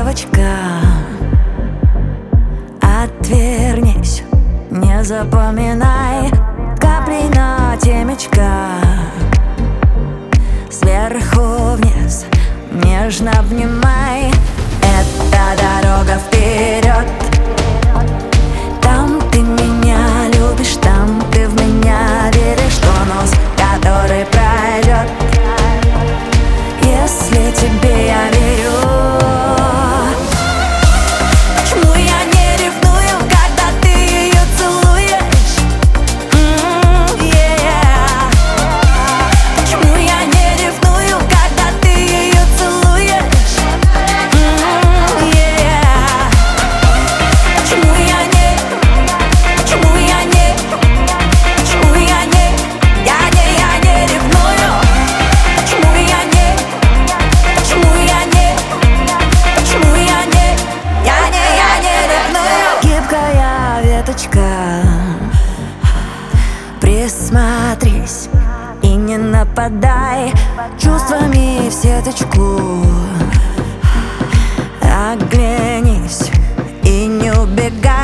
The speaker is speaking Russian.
девочка, отвернись, не запоминай капли на темечко. Сверху вниз нежно обнимай. Это дорога вперед. Там ты меня любишь, там ты в меня веришь. Конус, который пройдет, если тебе я верю. Почему я не ревную, когда ты ее целуешь? Почему я не ревную, когда ты ее целуешь? Почему я не, почему я не, почему я не, я не ревную? Почему я не, почему я не, почему я не ревную? Гибкая веточка, присмотрись и не нападай чувствами в сеточку. Оглянись и не убегай.